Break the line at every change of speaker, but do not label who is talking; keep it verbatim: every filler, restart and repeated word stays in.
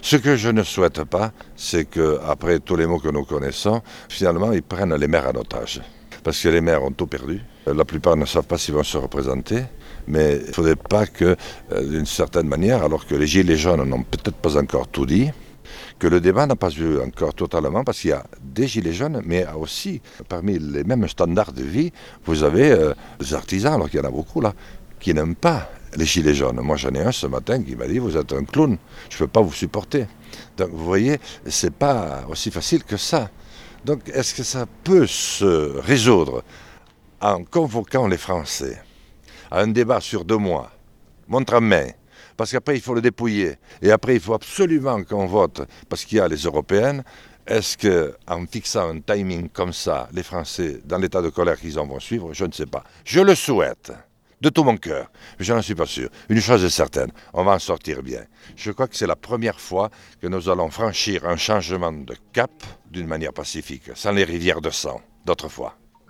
Ce que je ne souhaite pas, c'est qu'après tous les mots que nous connaissons, finalement, ils prennent les maires en otage. Parce que les maires ont tout perdu. La plupart ne savent pas s'ils vont se représenter. Mais il ne faudrait pas que, d'une certaine manière, alors que les Gilets jaunes n'ont peut-être pas encore tout dit, que le débat n'a pas eu encore totalement, parce qu'il y a des Gilets jaunes, mais aussi, parmi les mêmes standards de vie, vous avez euh, des artisans, alors qu'il y en a beaucoup là, qui n'aiment pas les Gilets jaunes. Moi, j'en ai un ce matin qui m'a dit « Vous êtes un clown, je ne peux pas vous supporter ». Donc, vous voyez, ce n'est pas aussi facile que ça. Donc, est-ce que ça peut se résoudre en convoquant les Français à un débat sur deux mois, montre en main, parce qu'après il faut le dépouiller, et après il faut absolument qu'on vote, parce qu'il y a les européennes. Est-ce qu'en fixant un timing comme ça, les Français, dans l'état de colère qu'ils en vont suivre, je ne sais pas. Je le souhaite, de tout mon cœur, mais je n'en suis pas sûr. Une chose est certaine, on va en sortir bien. Je crois que c'est la première fois que nous allons franchir un changement de cap d'une manière pacifique, sans les rivières de sang d'autrefois.